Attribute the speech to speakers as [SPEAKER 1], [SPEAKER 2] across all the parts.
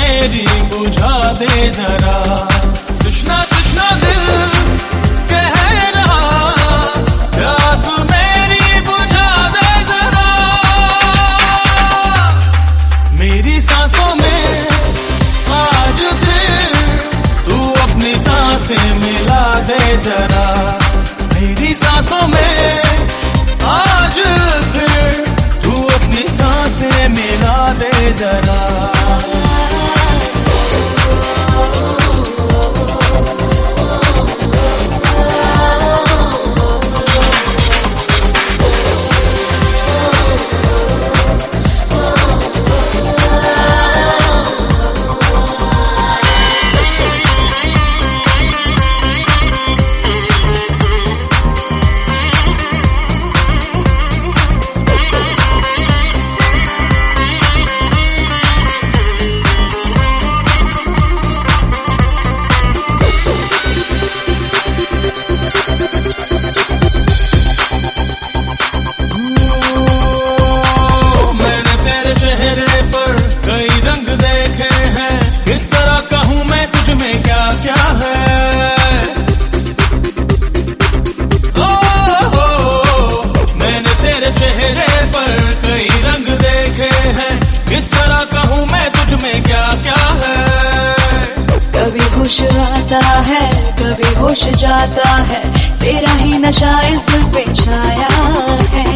[SPEAKER 1] मेरी बुझा दे जरा। तृष्णा तृष्णा दिल कह रहा, प्यास मेरी बुझा दे जरा। मेरी सांसों में आज फिर तू अपनी सांसें मिला दे जरा। मेरी सांसों में आज फिर तू अपनी सांसें मिला दे जरा। चेहरे पर कई रंग देखे हैं, किस तरह कहूँ मैं तुझ में क्या क्या है। मैंने तेरे चेहरे पर कई रंग देखे हैं, किस तरह कहूँ मैं तुझ में क्या क्या है।
[SPEAKER 2] कभी होश आता है कभी होश जाता है, तेरा ही नशा इस दिल पे छाया है।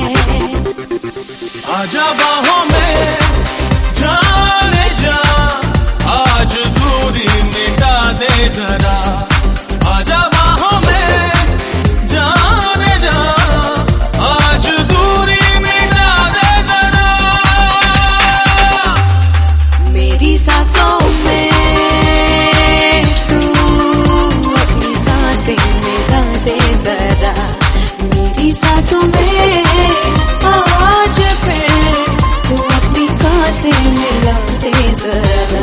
[SPEAKER 1] आजा बाहों में जाने जा, आज दूरी मिटा दे जरा। आजा बाहों में जाने जा, आज दूरी मिटा दे जरा।
[SPEAKER 2] मेरी सांसों में तू अपनी सांसें मिला दे जरा। मेरी सांसों में आज फिर तू अपनी सांसें मिला दे जरा।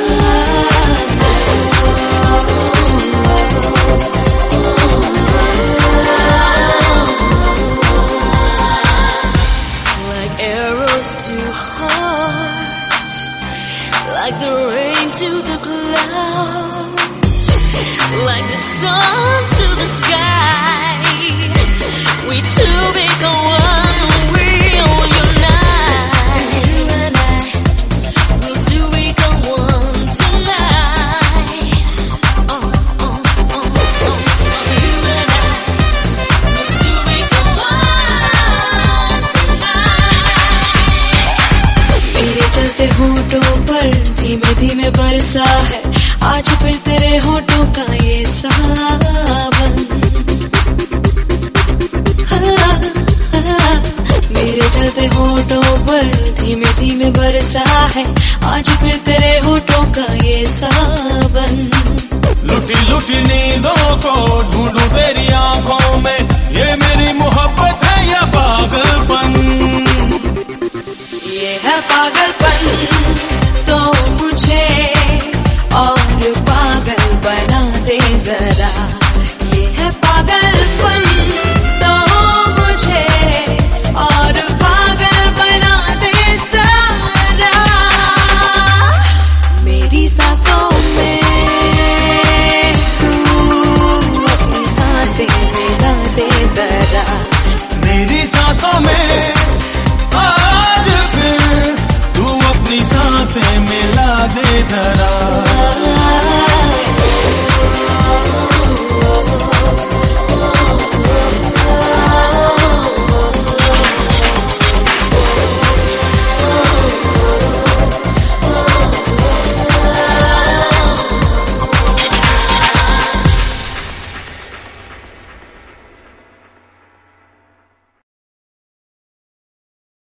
[SPEAKER 2] Like arrows to heart, like the rain to the clouds, like the sun to the sky. We two become one, we'll unite. You and I, we two become one tonight. You and I, we two become one tonight. मेरे चलते होठों पर धीमे धीमे बरसा है, आज फिर तेरे होठों का ये सावन। मेरे चलते होठों पर धीमे धीमे बरसा है, आज फिर तेरे होठों का ये सावन।
[SPEAKER 1] लुटी लुटी नींदों को ढूंढूं तेरी आंखों में, ये मेरी मोहब्बत है या पागलपन।
[SPEAKER 2] ये है पागलपन तो मुझे और पागल बना दे जरा। ये है पागलपन तो मुझे और पागल बना दे जरा। मेरी सांसों में तू अपनी सांसें मिला दे जरा।
[SPEAKER 1] मेरी सांसों में आज फिर तू अपनी सांसें मिला दे जरा।